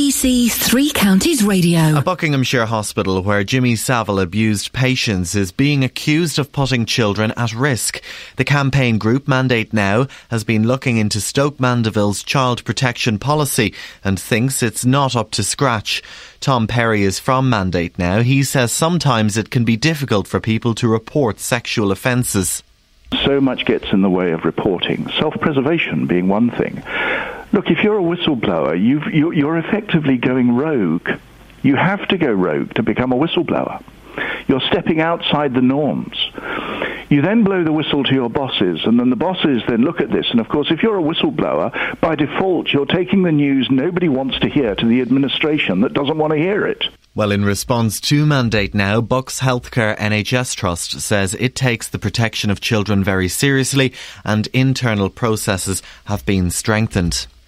BBC Three Counties Radio. A Buckinghamshire hospital where Jimmy Savile abused patients is being accused of putting children at risk. The campaign group Mandate Now has been looking into Stoke Mandeville's child protection policy and thinks it's not up to scratch. Tom Perry is from Mandate Now. He says sometimes it can be difficult for people to report sexual offences. So much gets in the way of reporting, self-preservation being one thing. Look, if you're a whistleblower, you're effectively going rogue. You have to go rogue to become a whistleblower. You're stepping outside the norms. You then blow the whistle to your bosses, and then the bosses then look at this. And, of course, if you're a whistleblower, by default, you're taking the news nobody wants to hear to the administration that doesn't want to hear it. Well, in response to Mandate Now, Bucks Healthcare NHS Trust says it takes the protection of children very seriously and internal processes have been strengthened.